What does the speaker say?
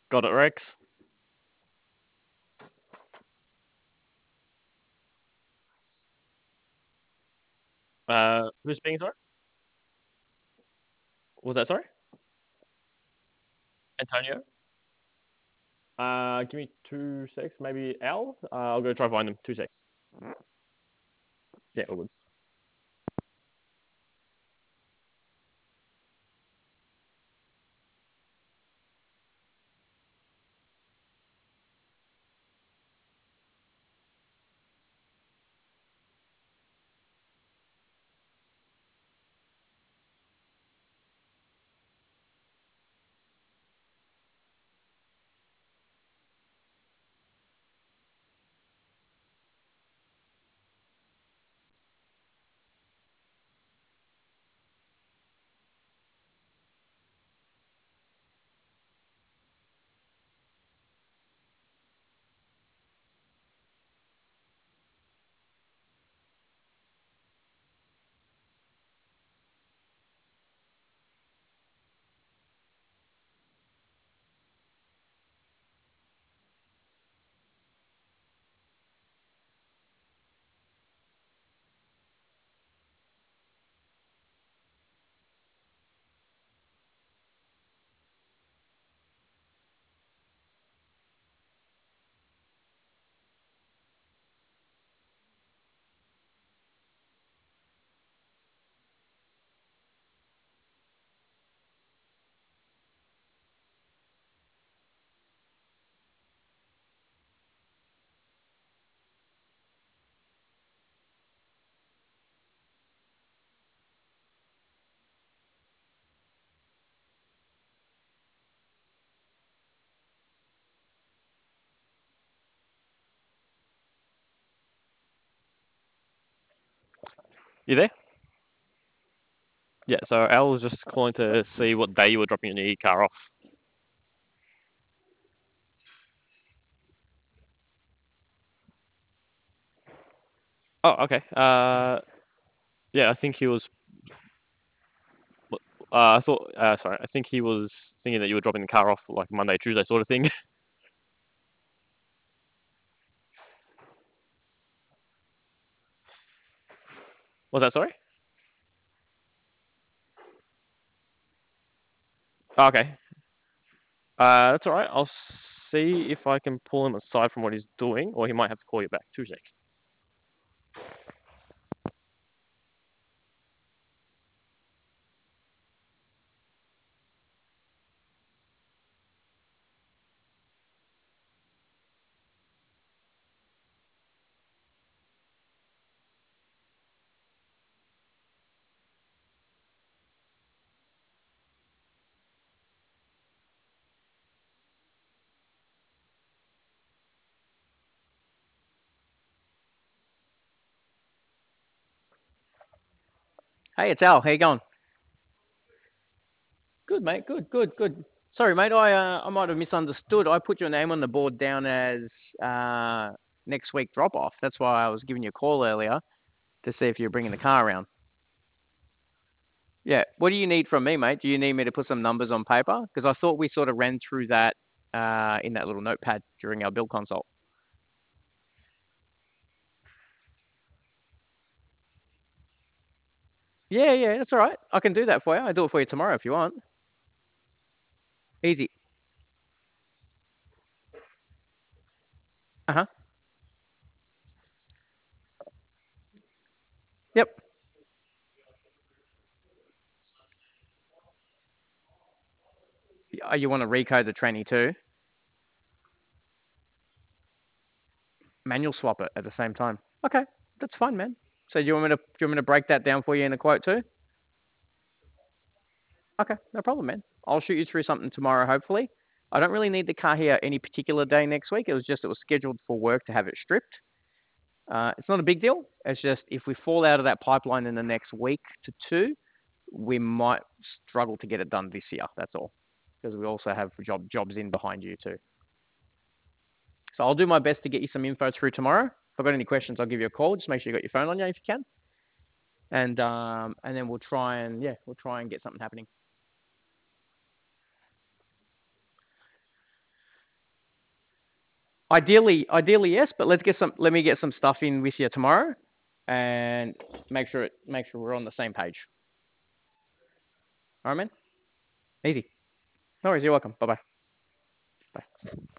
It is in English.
Got it, Rex. Who's speaking, sorry? Was that, sorry? Antonio? Give me 2 secs. Maybe Al? I'll go try find them. 2 secs. Yeah, all good. You there? Yeah, so Al was just calling to see what day you were dropping your new car off. Oh, okay. Yeah, I think he was. I thought. Sorry, I think he was thinking that you were dropping the car off like Monday, Tuesday sort of thing. Was that sorry? Oh, okay. That's all right. I'll see if I can pull him aside from what he's doing, or he might have to call you back. 2 secs. Hey, it's Al. How you going? Good, mate. Good, good, good. Sorry, mate. I might have misunderstood. I put your name on the board down as next week drop off. That's why I was giving you a call earlier to see if you're bringing the car around. Yeah. What do you need from me, mate? Do you need me to put some numbers on paper? Because I thought we sort of ran through that in that little notepad during our build consult. Yeah, yeah, that's all right. I can do that for you. I'll do it for you tomorrow if you want. Easy. Uh-huh. Yep. You want to recode the tranny too? Manual swap it at the same time. Okay, that's fine, man. So do you want me to break that down for you in a quote too? Okay, no problem, man. I'll shoot you through something tomorrow, hopefully. I don't really need the car here any particular day next week. It was scheduled for work to have it stripped. It's not a big deal. It's just if we fall out of that pipeline in the next week to two, we might struggle to get it done this year. That's all, because we also have jobs in behind you too. So I'll do my best to get you some info through tomorrow. If I've got any questions, I'll give you a call. Just make sure you got your phone on you if you can, and then we'll try and get something happening. Ideally, yes, but let me get some stuff in with you tomorrow, and make sure we're on the same page. All right, man. Easy. No worries. You're welcome. Bye-bye. Bye.